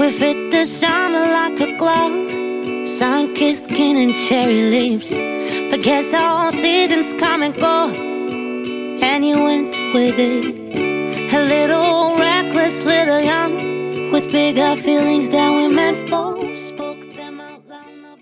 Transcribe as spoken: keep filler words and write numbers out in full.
We fit the summer like a glove, sun-kissed skin and cherry lips. But guess all seasons come and go, and you went with it. A little reckless, little young, with bigger feelings than we meant for.